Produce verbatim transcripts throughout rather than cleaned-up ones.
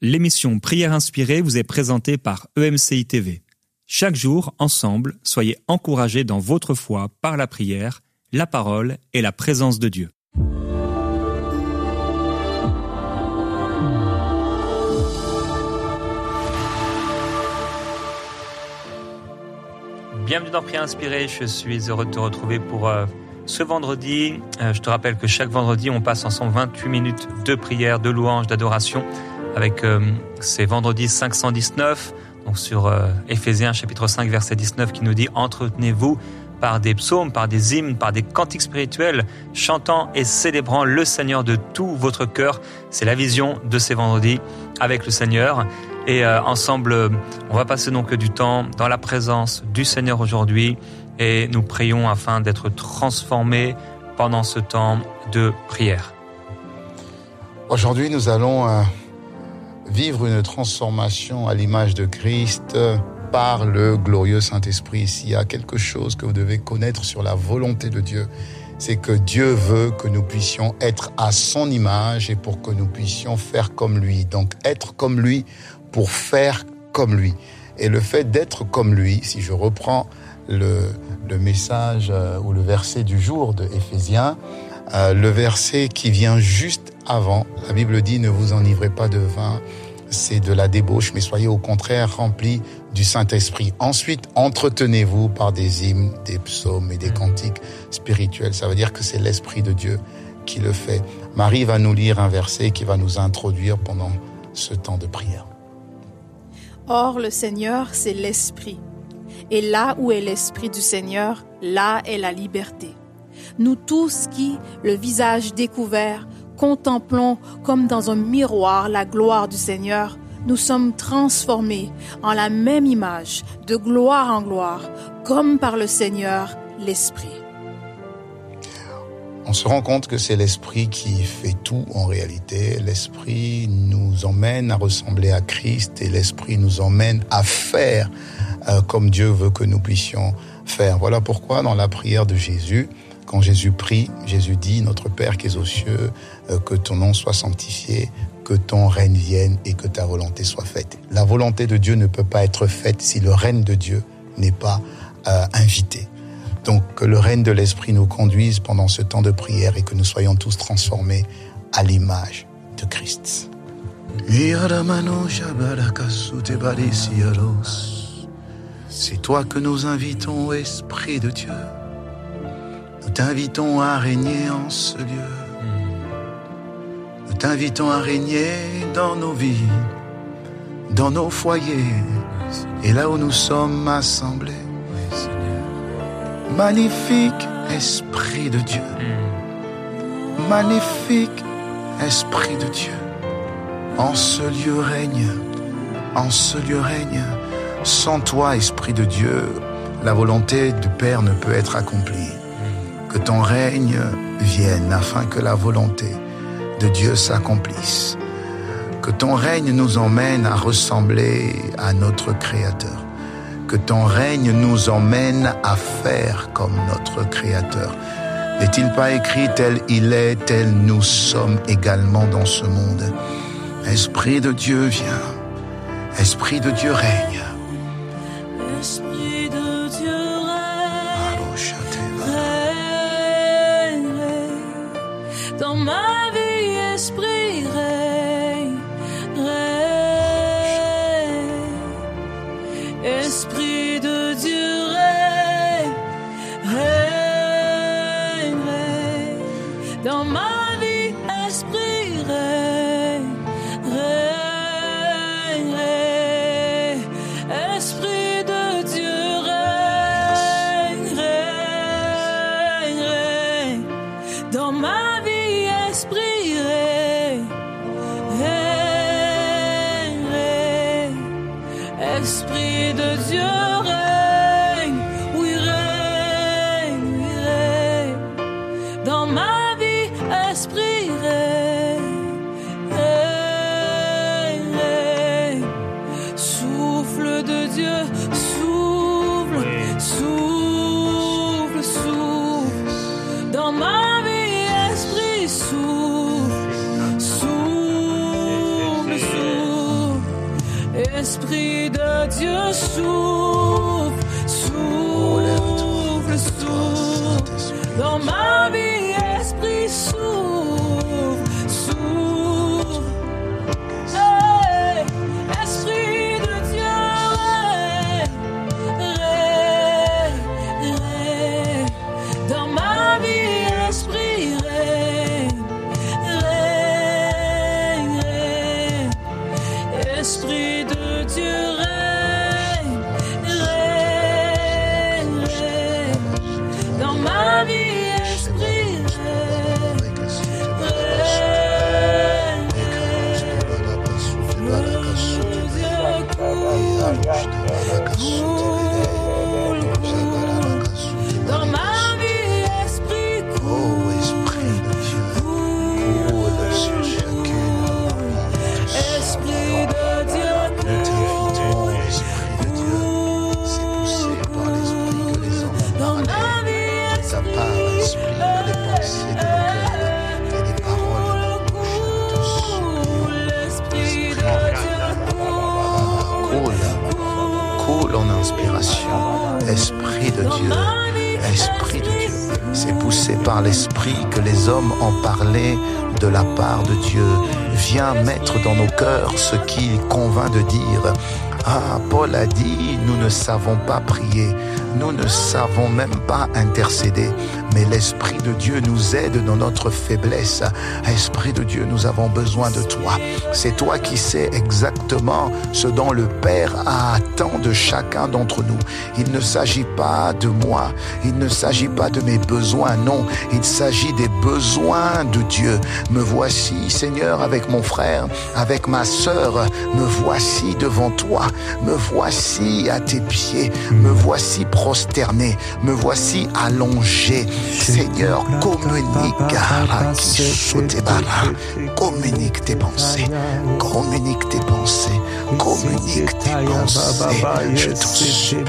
L'émission Prière inspirée vous est présentée par E M C I T V. Chaque jour, ensemble, soyez encouragés dans votre foi par la prière, la parole et la présence de Dieu. Bienvenue dans Prière inspirée, je suis heureux de te retrouver pour euh, ce vendredi. Euh, je te rappelle que chaque vendredi, on passe ensemble vingt-huit minutes de prière, de louange, d'adoration avec euh, ces vendredis cinq cent dix-neuf, donc sur euh, Éphésiens chapitre cinq verset dix-neuf qui nous dit « Entretenez-vous par des psaumes, par des hymnes, par des cantiques spirituels, chantant et célébrant le Seigneur de tout votre cœur. » C'est la vision de ces vendredis avec le Seigneur. Et euh, ensemble, on va passer donc du temps dans la présence du Seigneur aujourd'hui et nous prions afin d'être transformés pendant ce temps de prière. Aujourd'hui, nous allons euh, vivre une transformation à l'image de Christ euh, par le glorieux Saint-Esprit. S'il y a quelque chose que vous devez connaître sur la volonté de Dieu, c'est que Dieu veut que nous puissions être à son image et pour que nous puissions faire comme lui. Donc, être comme lui pour faire comme lui. Et le fait d'être comme lui, si je reprends le, le message euh, ou le verset du jour de Éphésiens, euh, le verset qui vient juste avant, la Bible dit « Ne vous enivrez pas de vin », c'est de la débauche, mais soyez au contraire remplis du Saint-Esprit. Ensuite, entretenez-vous par des hymnes, des psaumes et des cantiques spirituels. Ça veut dire que c'est l'Esprit de Dieu qui le fait. Marie va nous lire un verset qui va nous introduire pendant ce temps de prière. Or, le Seigneur, c'est l'Esprit. Et là où est l'Esprit du Seigneur, là est la liberté. Nous tous qui, le visage découvert, contemplons comme dans un miroir la gloire du Seigneur, nous sommes transformés en la même image, de gloire en gloire, comme par le Seigneur, l'Esprit. On se rend compte que c'est l'Esprit qui fait tout en réalité. L'Esprit nous emmène à ressembler à Christ et l'Esprit nous emmène à faire euh, comme Dieu veut que nous puissions faire. Voilà pourquoi dans la prière de Jésus, quand Jésus prie, Jésus dit « Notre Père qui es aux cieux, euh, que ton nom soit sanctifié, que ton règne vienne et que ta volonté soit faite. » La volonté de Dieu ne peut pas être faite si le règne de Dieu n'est pas euh, invité. Donc, que le règne de l'Esprit nous conduise pendant ce temps de prière et que nous soyons tous transformés à l'image de Christ. C'est toi que nous invitons, Esprit de Dieu. Nous t'invitons à régner en ce lieu. Nous t'invitons à régner dans nos vies, dans nos foyers et là où nous sommes assemblés. Magnifique Esprit de Dieu, magnifique Esprit de Dieu, en ce lieu règne, en ce lieu règne. Sans toi, Esprit de Dieu, la volonté du Père ne peut être accomplie. Que ton règne vienne afin que la volonté de Dieu s'accomplisse. Que ton règne nous emmène à ressembler à notre Créateur. Que ton règne nous emmène à faire comme notre Créateur. N'est-il pas écrit tel il est, tel nous sommes également dans ce monde? Esprit de Dieu vient, Esprit de Dieu règne. Esprit de Dieu règne, règne, règne. Dans ma vie, Esprit règne, règne. Esprit de Dieu règne, règne, règne. Dans ma vie, Esprit règne, règne, règne. Esprit de Dieu règne, règne, règne. Dans ma vie, Esprit règne, règne, règne. Esprit de Dieu règne, oui règne, oui règne. Dans ma vie, Esprit règne, règne, règne. Souffle de Dieu, souffle, souffle, souffle. Dans ma vie, Esprit souffle, souffle, souffle. Esprit de Dieu, souffle, souffle, souffle dans ma vie, Esprit, souffle, souffle. Hey, Esprit de Dieu, règne, règne dans ma vie, Esprit, règne, règne, règne. Esprit de Dieu, règne, règne, règne dans ma vie, Esprit, règne, règne, coule, coule dans ma vie, Esprit, coule, coule sur chacune. Esprit de Dieu, coule, C'est poussé par l'esprit que les hommes ont dans parlé. ma vie, Ça part l'esprit que les pensées de nos cœurs et les paroles de nos bouches te coule, l'Esprit de Dieu, coule, coule en inspiration. Esprit de Dieu, Esprit de Dieu. C'est poussé par l'esprit que les hommes en parlaient de la part de Dieu. Viens mettre dans nos cœurs ce qu'il convient de dire. Ah, Paul a dit, nous ne savons pas prier, nous ne savons même pas intercéder, mais l'Esprit de Dieu nous aide dans notre faiblesse. Esprit de Dieu, nous avons besoin de toi. C'est toi qui sais exactement ce dont le Père attend de chacun d'entre nous. Il ne s'agit pas de moi, il ne s'agit pas de mes besoins, non, il s'agit des besoins de Dieu. Me voici, Seigneur, avec mon frère, avec ma sœur, me voici devant toi. Me voici à tes pieds, me voici prosterné, me voici allongé. Seigneur, communique, communique tes pensées, communique tes pensées, communique tes pensées. Je t'en supplie.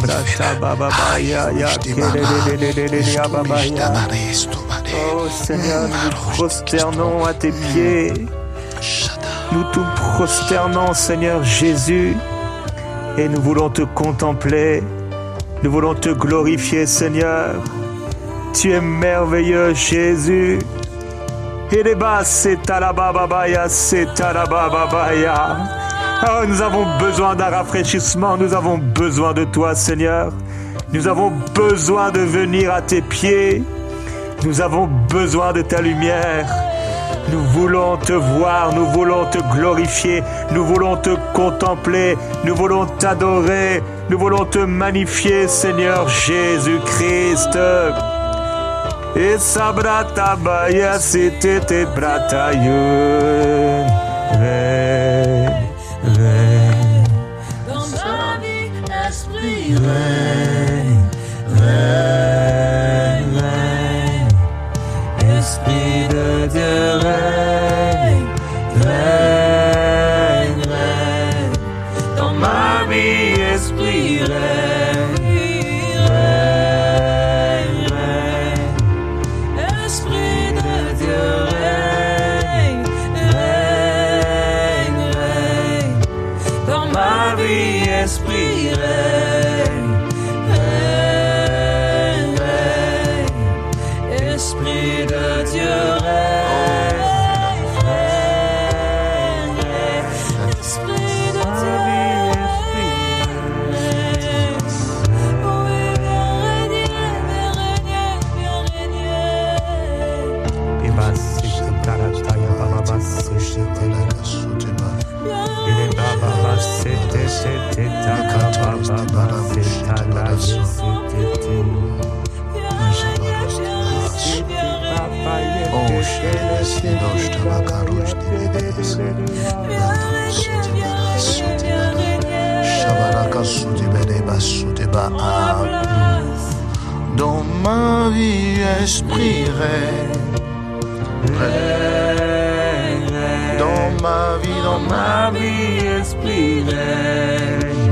Oh Seigneur, nous nous prosternons à tes pieds. Nous nous prosternons, Seigneur Jésus. Et nous voulons te contempler, nous voulons te glorifier, Seigneur. Tu es merveilleux, Jésus. Oh, nous avons besoin d'un rafraîchissement, nous avons besoin de toi, Seigneur. Nous avons besoin de venir à tes pieds. Nous avons besoin de ta lumière. Nous voulons te voir, nous voulons te glorifier, nous voulons te contempler, nous voulons t'adorer, nous voulons te magnifier, Seigneur Jésus-Christ. Et sabrata baya c'était bratayun. Règne, règne. dans ma vie, Esprit, Règne, règne, règne. Esprit de Dieu, règne, règne, règne. Dans ma vie, Esprit, règne, règne, règne. Esprit de Dieu, règne, règne, règne dans ma vie, Esprit, règne, règne, règne. Esprit de Dieu, règne, règne, règne. Esprit de Dieu, règne. Oui, viens régner, viens régner, viens régner. Et ma c'est tarataya baba c'est Il est baba c'était c'était ta baba c'est ta la c'était Oh, dans ma vie, Esprit règne. Dans ma vie, dans ma vie, Esprit règne.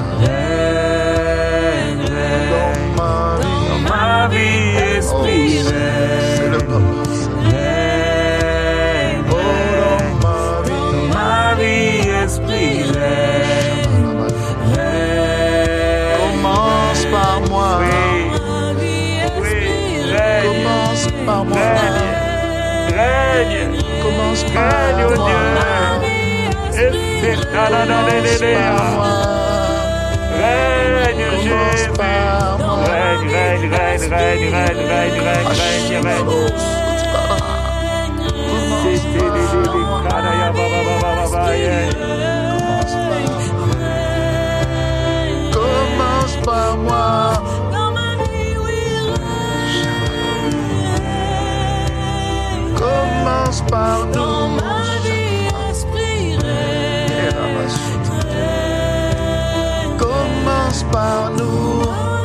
Dans ma vie, dans ma vie, Esprit règne. C'est le papa. Oh, dans ma vie, dans ma vie, Esprit règne. Commence par Règne, oh moi. Dieu. Et c'est ta la la la la Commence la. par moi. Règne, Commence Jésus. par moi. Règne, règne, règne, règne, règne, règne, règne, règne, règne. C'était les les les kanaya baba baba baba yeah. Commence par moi. Commence par nous. Commence par nous.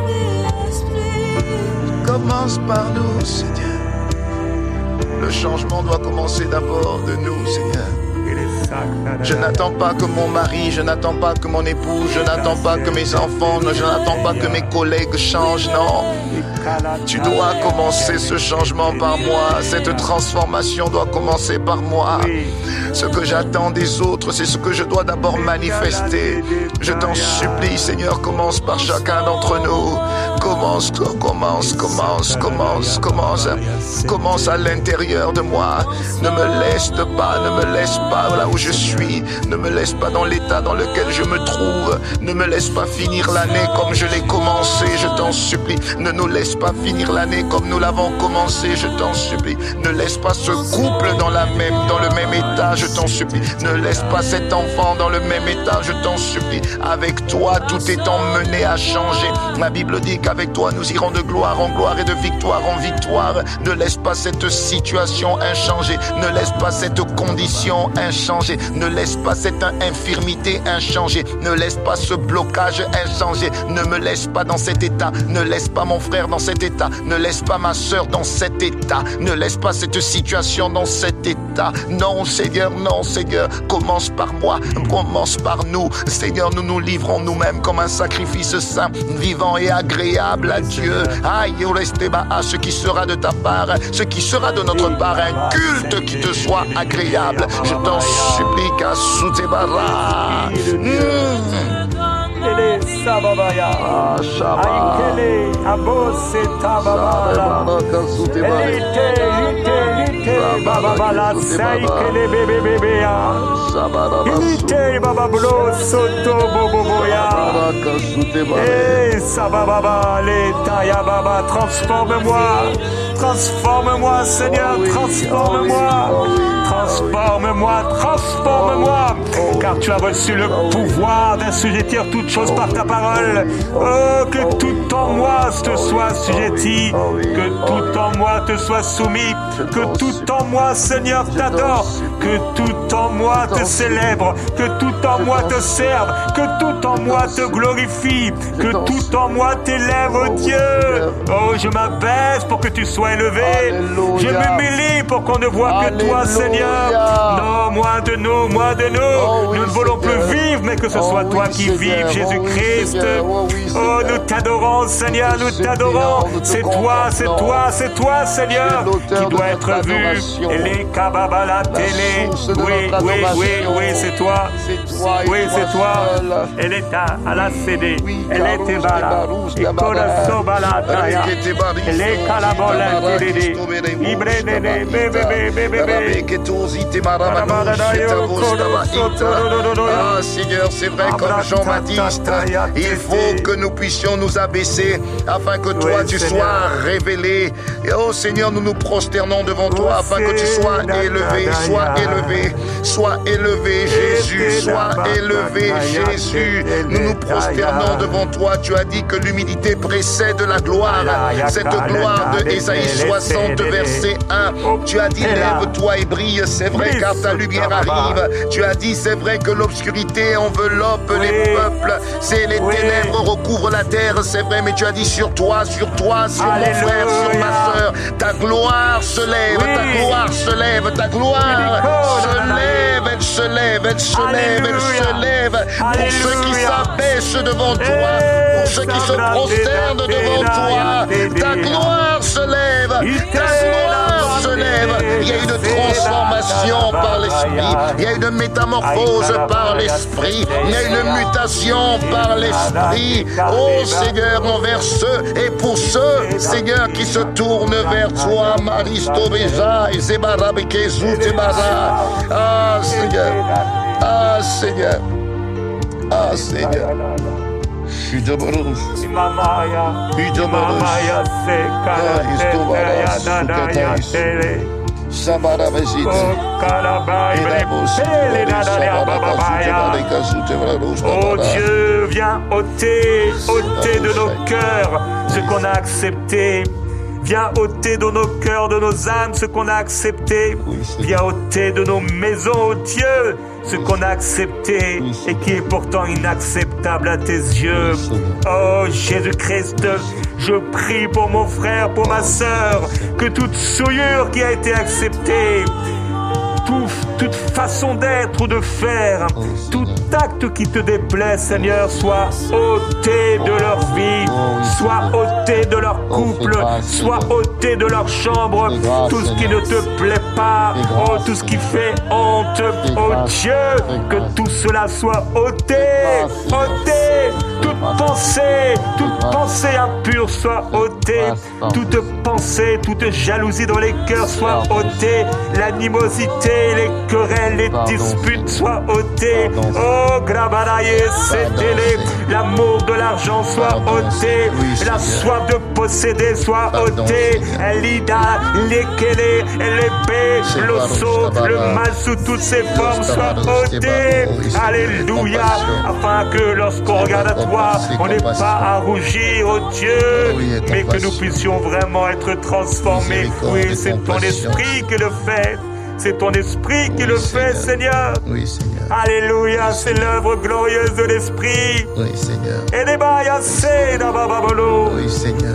Commence par nous, Seigneur. Le changement doit commencer d'abord de nous, Seigneur. Je n'attends pas que mon mari, je n'attends pas que mon épouse, je n'attends pas que mes enfants, je n'attends pas que mes collègues changent, non. Tu dois commencer ce changement par moi. Cette transformation doit commencer par moi. Ce que j'attends des autres, c'est ce que je dois d'abord manifester. Je t'en supplie, Seigneur, commence par chacun d'entre nous. Commence, commence, commence, commence, commence. Commence à l'intérieur de moi. Ne me laisse pas, ne me laisse pas là où je suis. Ne me laisse pas dans l'état dans lequel je me trouve. Ne me laisse pas finir l'année comme je l'ai commencé, je t'en supplie. Ne nous laisse pas finir l'année comme nous l'avons commencé, je t'en supplie. Ne laisse pas ce couple dans, la même, dans le même état, je t'en supplie. Ne laisse pas cet enfant dans le même état, je t'en supplie. Avec toi, tout est emmené à changer. La Bible dit qu'avec toi, nous irons de gloire en gloire et de victoire en victoire. Ne laisse pas cette situation inchangée. Ne laisse pas cette condition inchangée. Ne laisse pas cette infirmité inchangée. Ne laisse pas ce blocage inchangé. Ne me laisse pas dans cet état. Ne laisse pas mon frère dans cet état. Ne laisse pas ma soeur dans cet état. Ne laisse pas cette situation dans cet état. Non, Seigneur, non, Seigneur. Commence par moi. Commence par nous. Seigneur, nous nous livrons nous-mêmes comme un sacrifice saint, vivant et agréable à Dieu. Aïe, à ce qui sera de ta part, ce qui sera de notre part, un culte qui te soit agréable. Je t'en supplie qu'à Soutebara. Ele sababaya, aikele abose tababala, elite ite ite bababala saikele bebe bebeya, ite babablo soto boboboya, eh sabababa leta ya baba, transforme-moi, transforme-moi Seigneur, transforme-moi, transforme-moi, transforme-moi, car tu as reçu le pouvoir d'assujettir toutes choses par ta parole. Oh, que tout en moi te soit assujetti, que tout en moi te soit soumis, que tout en moi, Seigneur, t'adore, que tout en moi te célèbre, que tout en moi te serve, que tout en moi te glorifie, que tout en moi t'élève, oh Dieu. Oh, je m'abaisse pour que tu sois élevé, je m'humilie pour qu'on ne voit que toi, Seigneur. Non, moins de nous, moins de nous, nous ne voulons plus vivre, mais que ce soit toi qui vives, Jésus-Christ. Oh, nous t'adorons, Seigneur, nous t'adorons. C'est toi, c'est toi, c'est toi, Seigneur, qui doit être vu. Et les kababa la télé. Oui, oui, oui, oui, c'est toi. Oui, c'est toi. Elle est à la C D. Elle est bala. Et kola sobala taya. Elle est kalabola télé. Ibre nene, bébé, bébé, bébé. Ah, Seigneur, c'est vrai, comme Jean-Baptiste, il faut que nous puissions nous abaisser afin que toi oui, tu Seigneur. sois révélé. Et oh Seigneur, nous nous prosternons devant toi afin que tu sois élevé, sois élevé, sois élevé Jésus, sois élevé Jésus. Nous nous prosternons devant toi. Tu as dit que l'humilité précède la gloire. Cette gloire de Ésaïe soixante verset un. Tu as dit lève-toi et brille, c'est vrai car ta lumière arrive. Tu as dit c'est vrai que l'obscurité enveloppe les peuples. C'est les ténèbres recouvrent la terre, c'est vrai, mais tu as dit sur toi, sur toi, sur mon frère, sur ma soeur, ta gloire se lève, ta gloire se lève, ta gloire se lève, elle se lève, elle se lève, elle se lève. Pour ceux qui s'abaissent devant toi, pour ceux qui se prosternent devant toi, ta gloire se lève, ta gloire se lève. Il y a une transformation par l'Esprit. Il y a une métamorphose par l'Esprit. Il y a une mutation par l'Esprit. Oh Seigneur, envers ceux et pour ceux, Seigneur, qui se tournent vers toi. Maristo Beja et Zebarabeke Zoutebara. Ah Seigneur. Ah Seigneur. Ah Seigneur. Hidabarus. Hidabarus. Hidabarus. Sabarabezit. Oh Dieu, viens ôter, ôter de nos cœurs ce qu'on a accepté. Viens ôter de nos cœurs, de nos âmes, ce qu'on a accepté. Viens ôter de nos maisons, oh Dieu, ce qu'on a accepté et qui est pourtant inacceptable à tes yeux. Oh Jésus-Christ, je prie pour mon frère, pour ma sœur, que toute souillure qui a été acceptée, tout, toute façon d'être ou de faire, tout acte qui te déplaît, Seigneur, soit ôté de leur vie, soit ôté de leur couple, soit ôté de leur chambre, tout ce qui ne te plaît pas, oh, tout ce qui fait honte, oh Dieu, que tout cela soit ôté, ôté, toute pensée, toute pensée impure soit ôtée, toute pensée, toute jalousie dans les cœurs soit ôtée, l'animosité, les querelles, les disputes soient ôtées. Oh, Grabaraye, Sétélé, l'amour de l'argent soit ôté, la soif de posséder soit ôtée, l'ida, l'ékélé, l'épée, l'osso, le mal sous toutes ses formes soit ôté. Alléluia, afin que lorsqu'on regarde à toi, on n'ait pas à rougir, oh Dieu, mais que nous puissions vraiment être transformés. Oui, c'est ton esprit qui le fait. C'est ton esprit qui oui, le Seigneur. Fait, Seigneur. Oui, Seigneur. Alléluia, oui, c'est l'œuvre glorieuse de l'esprit. Oui, Seigneur. Et les bailles, c'est la bababolo. Oui, Seigneur.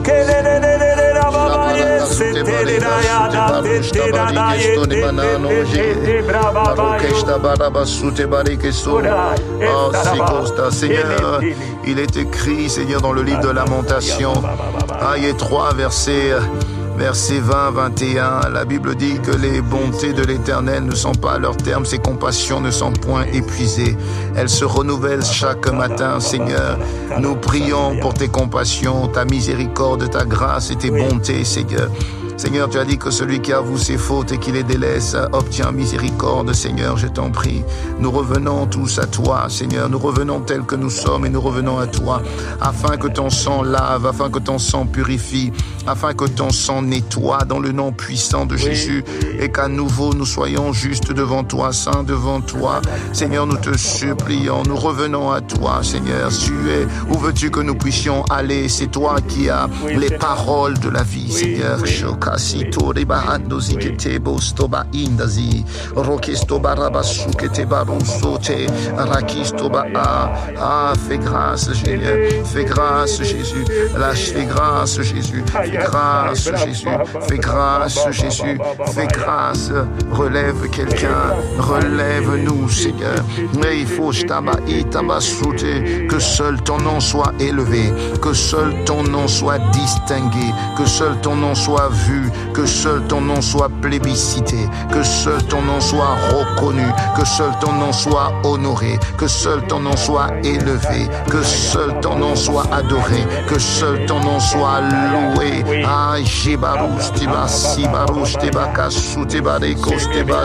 Seigneur, il est écrit, Seigneur, dans le livre de Lamentation, Aïe trois, verset Verset vingt, vingt et un, la Bible dit que les bontés de l'Éternel ne sont pas à leur terme, ses compassions ne sont point épuisées. Elles se renouvellent chaque matin, Seigneur. Nous prions pour tes compassions, ta miséricorde, ta grâce et tes bontés, Seigneur. Seigneur, tu as dit que celui qui avoue ses fautes et qui les délaisse obtient miséricorde. Seigneur, je t'en prie. Nous revenons tous à toi, Seigneur. Nous revenons tels que nous sommes et nous revenons à toi, afin que ton sang lave, afin que ton sang purifie, afin que ton sang nettoie dans le nom puissant de Jésus, et qu'à nouveau nous soyons justes devant toi, saints devant toi. Seigneur, nous te supplions, nous revenons à toi, Seigneur. Tu es, où veux-tu que nous puissions aller? C'est toi qui as les paroles de la vie, Seigneur. Kasito reba andozi ketebo stoba indazi rokesto barabassu keteba sote rakisto ba ah fais grâce Seigneur, fais grâce Jésus, lâche fais grâce Jésus, fais grâce Jésus, fais grâce Jésus, fais grâce, relève quelqu'un, relève-nous Seigneur. Mais il faut staba itaba soute, que seul ton nom soit élevé, que seul ton nom soit distingué, que seul ton nom soit vu, que seul ton nom soit plébiscité, que seul ton nom soit reconnu, que seul ton nom soit honoré, que seul ton nom soit élevé, que seul ton nom soit adoré, que seul ton nom soit loué. Ah, Jébarouche, Tiba, Sibarouche, Tiba, Kassou, Tiba, Rekos, Tiba,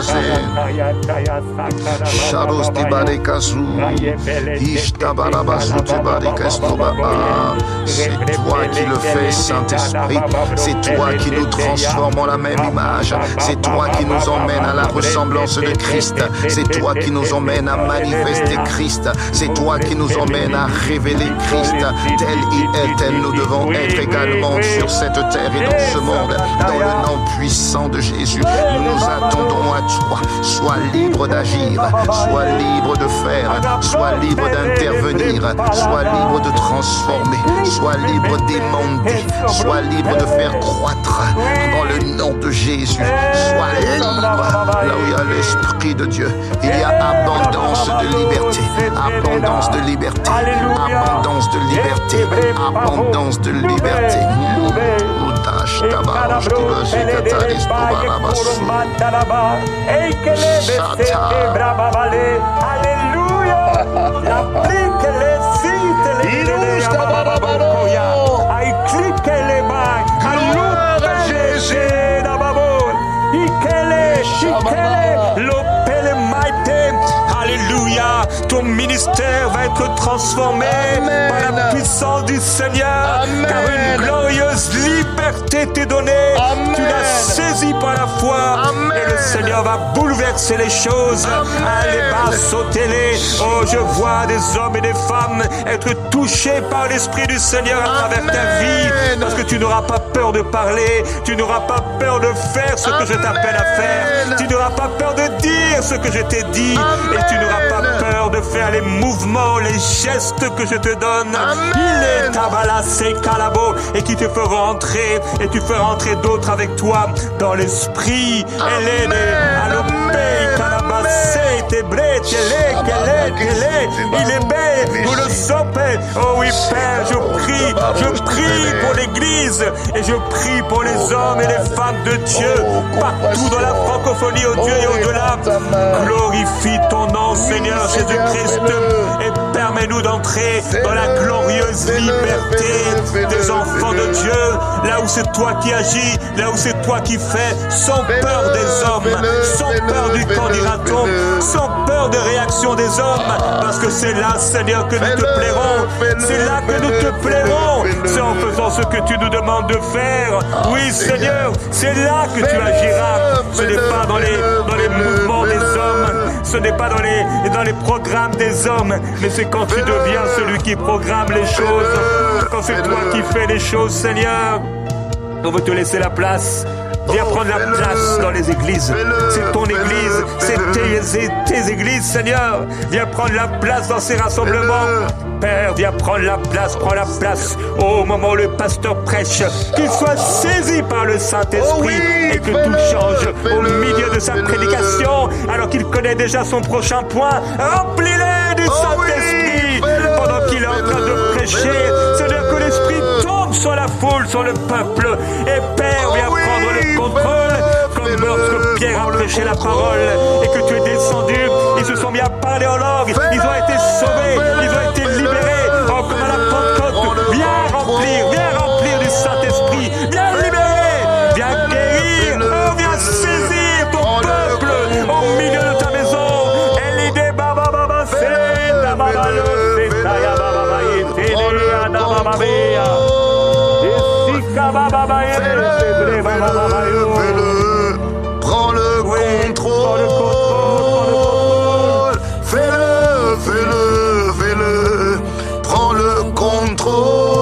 Charos, Tiba, Rekasou, Ishtabarabasou, Tiba, Rekestoba. C'est toi qui le fais, Saint-Esprit. C'est toi qui nous transforme en la même image. C'est toi qui nous emmène à la ressemblance de Christ. C'est toi qui nous emmène à manifester Christ. C'est toi qui nous emmène à révéler Christ. Tel il est, tel nous devons être également sur cette terre et dans ce monde. Dans le nom puissant de Jésus. Jésus, nous nous attendons à toi. Sois libre d'agir, sois libre de faire, sois libre d'intervenir, sois libre de transformer, sois libre d'émander, sois libre de faire croître dans le nom de Jésus. Sois libre. Là où il y a l'Esprit de Dieu, il y a abondance de liberté, abondance de liberté, abondance de liberté, abondance de liberté. Alléluia, ton ministère va être transformé Amen. Par la puissance du Seigneur, Amen. Car une glorieuse liberté t'est donnée. Amen. Tu l'as saisie par la foi. Amen. Et le Seigneur va bouleverser les choses. Allez, bas, sautez-les. Oh, je vois des hommes et des femmes être touchés par l'Esprit du Seigneur à travers Amen. Ta vie, parce que tu n'auras pas peur de parler, tu n'auras pas peur de faire ce Amen. Que je t'appelle à faire, tu n'auras pas peur de dire ce que je t'ai dit, Amen. Et tu n'auras pas peur de faire les mouvements, les gestes que je te donne. Amen. Il est tabalasé calabo, et qui te fera entrer, et tu feras entrer d'autres avec toi dans l'esprit. Elle est alopé calabasé tebré télé télé télé. Il est belle, vous le sopez. Oh oui, Père, je prie, je prie pour l'Église, et je prie pour les hommes et les femmes de Dieu partout dans la francophonie, au Dieu et au-delà. Glorifie ton nom, Seigneur Jésus-Christ, et permets-nous d'entrer dans la glorieuse liberté des enfants de Dieu, là où c'est toi qui agis, là où c'est toi qui fais, sans peur des hommes, sans peur du qu'en dira-t-on, sans peur de réaction des hommes, parce que c'est là, Seigneur, que nous te plairons, c'est là que nous te plairons, c'est en faisant ce que tu nous demandes de faire. Oui, Seigneur, c'est là que tu agiras. Ce n'est pas dans les, dans les mouvements des hommes, ce n'est pas dans les, dans les programmes des hommes, mais c'est quand tu deviens celui qui programme les choses, quand c'est toi qui fais les choses, Seigneur. On veut te laisser la place. Viens prendre la place dans les églises. C'est ton église, c'est tes, tes églises, Seigneur. Viens prendre la place dans ces rassemblements. Père, viens prendre la place, prends la place au moment où le pasteur prêche, qu'il soit saisi par le Saint-Esprit, oh oui, et que tout change au milieu de sa prédication, alors qu'il connaît déjà son prochain point. Remplis-les du oh Saint-Esprit oui, pendant qu'il est en train de prêcher. C'est-à-dire que l'Esprit tombe sur la foule, sur le peuple. Et Père, viens oh oui, prendre le contrôle, comme lorsque Pierre a prêché la parole et que tu es descendu. Ils se sont mis à parler en langue, ils ont été sauvés, ils ont été libérés, oh, comme à la Pentecôte. Viens remplir, viens remplir du Saint-Esprit, viens libérer, viens guérir, oh, viens saisir ton peuple au milieu de ta maison. Elide baba baba c'est la baba le c'est ya baba baba et ya baba baba et sika baba baba et c'est baba baba fais-le, prends le contrôle, fais-le, fais-le, fais-le, prends le contrôle,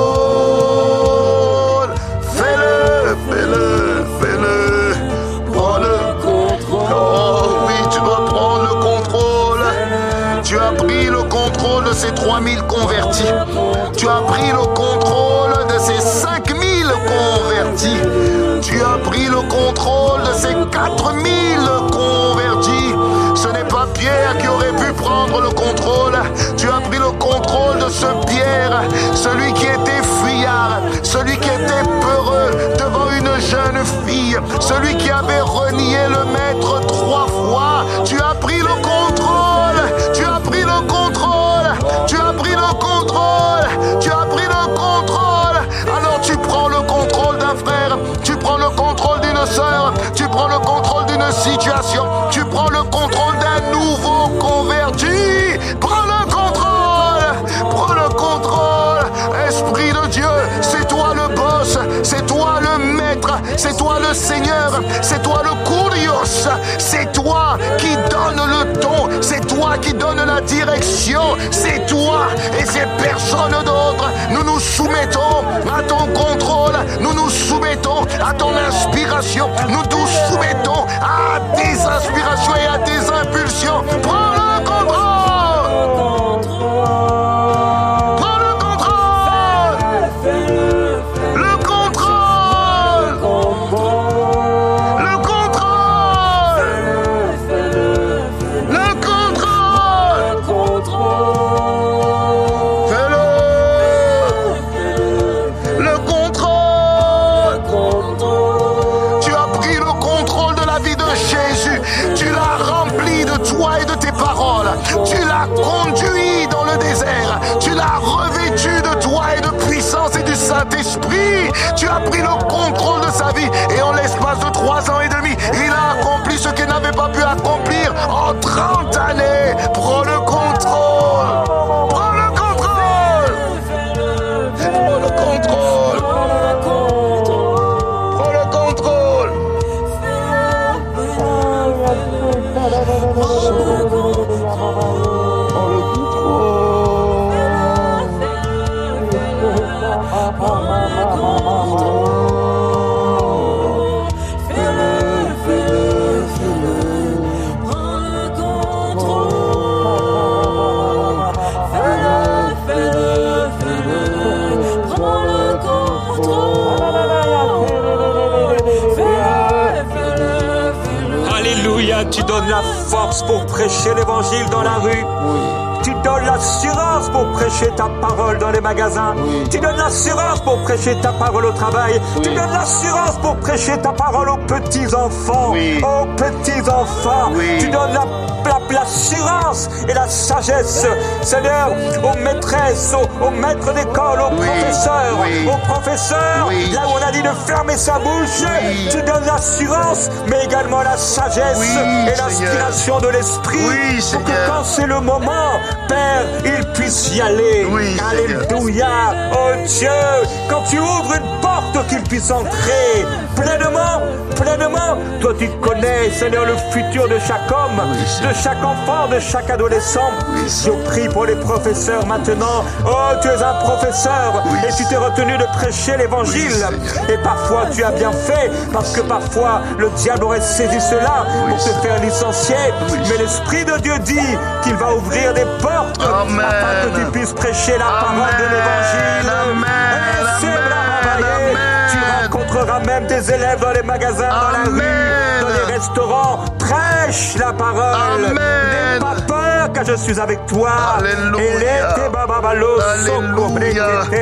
fais-le, fais-le, fais-le, prends le contrôle. Oh oui, tu dois prendre le contrôle. Tu as pris le contrôle de ces trois mille convertis. Tu as pris le contrôle de ces cinq mille convertis. Tu as pris le contrôle de ces quatre mille convertis. Ce n'est pas Pierre qui aurait pu prendre le contrôle. Tu as pris le contrôle de ce Pierre, celui qui était fuyard, celui qui était peureux devant une jeune fille, celui qui avait renié le maître trois fois. Tu as pris le contrôle, tu as pris le contrôle, tu as pris le contrôle, tu as pris le contrôle. Alors tu prends le contrôle d'un frère, tu prends le contrôle d'une sœur, tu prends le contrôle d'une situation, tu prends le contrôle d'un nouveau converti. Prends le contrôle, prends le contrôle. Esprit de Dieu, c'est toi le boss, c'est toi le maître, c'est toi le Seigneur, c'est toi le Kurios, c'est toi qui donne le ton, c'est toi qui donne la direction, c'est toi et c'est personne d'autre. Nous nous soumettons à ton contrôle, nous nous soumettons à ton inspiration, nous nous soumettons à tes inspirations et à tes impulsions. Prends le contrôle! Prends le contrôle! Le contrôle! Le contrôle! Le contrôle! Fais-le! Le contrôle! Tu as pris le contrôle de la vie de Jésus. Tu l'as rempli de toi et de tes paroles. Tu l'as conduit dans le désert. Tu l'as revêtu de toi et de puissance et du Saint-Esprit. Tu as pris le contrôle de sa vie. Et en l'espace de trois ans et demi, il a accompli ce qu'il n'avait pas pu accomplir en trente années. Prends le contrôle. Prends le contrôle. Prends le contrôle. Prends le contrôle. Prends le Alléluia, tu donnes la force pour prêcher l'évangile dans la rue. Tu donnes l'assurance pour prêcher ta parole dans les magasins. Oui. Tu donnes l'assurance pour prêcher ta parole au travail. Oui. Tu donnes l'assurance pour prêcher ta parole aux petits-enfants. Oui. Aux petits-enfants. Oui. Tu donnes la, la, l'assurance et la sagesse, Seigneur, aux maîtresses, aux, aux maîtres d'école, aux Oui. professeurs. Oui. Aux professeurs, Oui. là où on a dit de fermer sa bouche. Oui. Tu donnes l'assurance, mais également la sagesse Oui, et l'inspiration de l'esprit. Oui, pour que Seigneur. quand c'est le moment, Père, il puisse y aller. Oui, Alléluia. Oh Dieu, quand tu ouvres une porte, qu'il puisse entrer pleinement, pleinement. Toi, tu connais, Seigneur, le futur de chaque homme, Oui, de chaque enfant, de chaque adolescent. Oui, Je prie pour les professeurs maintenant. Oh, tu es un professeur Oui, et tu t'es retenu de prêcher l'évangile. Oui, Seigneur. Et parfois, tu as bien fait, parce que parfois, le diable aurait saisi cela pour te faire licencier. Oui. Mais l'Esprit de Dieu dit qu'il va ouvrir des portes Amen. afin que tu puisses prêcher la parole Amen. de l'évangile. Amen. Et c'est Amen. bravo, Amen. tu rencontreras même des élèves dans les magasins, dans la Amen. rue, dans les restaurants. Prêche la parole. Amen. N'aie pas peur, car je suis avec toi. Alléluia. Et les bababalo, Alléluia.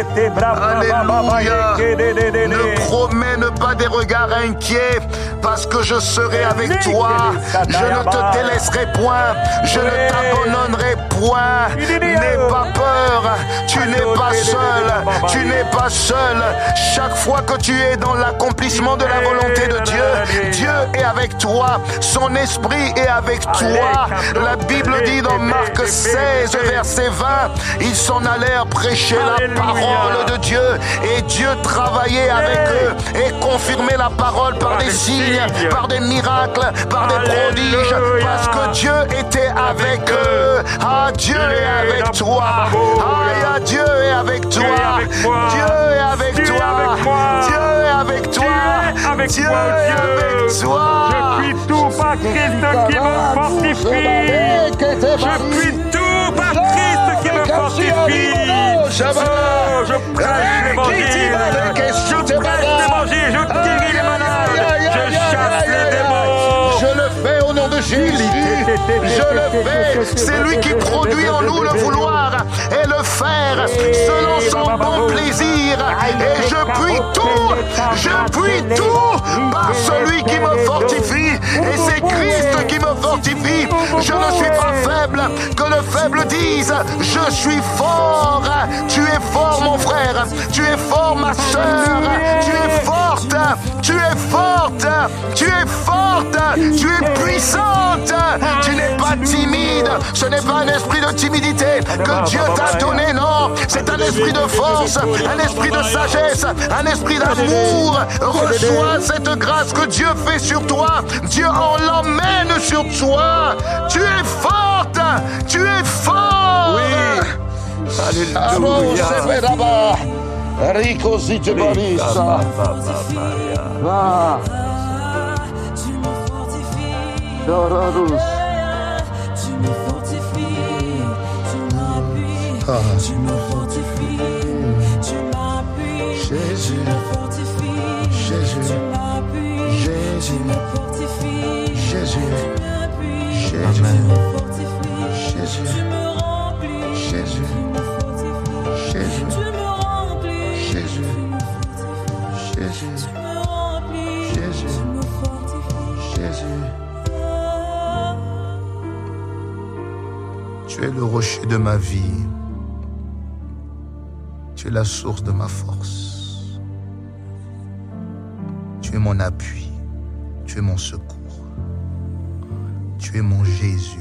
Alléluia. Ne promène pas des regards inquiets, parce que je serai avec toi. Je ne te délaisserai point. Je ne t'abandonnerai point. N'aie pas peur. Tu n'es pas seul. Tu n'es pas seul. Chaque fois que tu es dans l'accomplissement de la volonté de Dieu, Dieu est avec toi. Son esprit est avec toi. La Bible dit dans Marc seize, verset vingt, ils s'en allèrent prêcher la parole de Dieu, et Dieu travaillait avec eux et confirmait la parole par des signes, par des miracles, par des prodiges, parce que Dieu était avec eux. Ah, Dieu est avec toi. Ah, Dieu est avec toi. Dieu est avec toi. Dieu est avec toi. Dieu est avec toi. Je puis tout par Christ qui me fortifie. Je puis tout par Christ qui me fortifie. Oh, je prêche l'évangile. Je prêche l'évangile. Je guéris les malades. Je chasse les démons. Je le fais au nom de Jésus. Je le fais. C'est lui qui produit en nous le vouloir et le faire selon son bon plaisir. Et je puis tout. Je puis tout par celui qui me fortifie. Et c'est Christ qui me fortifie. Je ne suis pas faible. Que le faible dise, je suis fort. Tu es fort, mon frère. Tu es fort. fort, ma sœur. Tu es forte. Tu es forte. Tu es forte. Tu es puissante. Tu n'es pas timide. Ce n'est pas un esprit de timidité que Dieu t'a donné, non. C'est un esprit de force, un esprit de sagesse, un esprit d'amour. Reçois cette grâce que Dieu fait sur toi. Dieu en l'emmène sur toi. Tu es forte. Tu es fort. Oui. Alléluia. Rico si te barissa. Va. Tu me fortifies. Dorarus. Tu me fortifies. Tu m'appuies. Tu me fortifies. Tu m'appuies. Jésus. Tu me fortifies. Jésus. Tu m'appuies. Jésus. Tu me fortifies. Jésus. Tu m'appuies. Jésus. Tu me fortifies. Jésus. Tu me remplis. Jésus. Tu me fortifies. Jésus. Tu me remplis. Jésus. Tu me fortifies. Jésus. Tu me remplis. Jésus. Tu me fortifies. Jésus. Tu es le rocher de ma vie. Tu es la source de ma force. Tu es mon appui. Tu es mon secours. Tu es mon Jésus.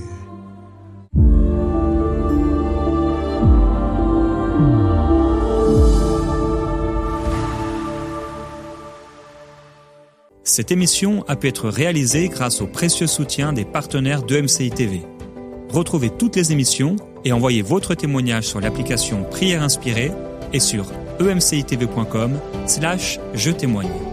Cette émission a pu être réalisée grâce au précieux soutien des partenaires d'E M C I T V. Retrouvez toutes les émissions et envoyez votre témoignage sur l'application Prière Inspirée et sur e m c i t v point com slash je témoigne.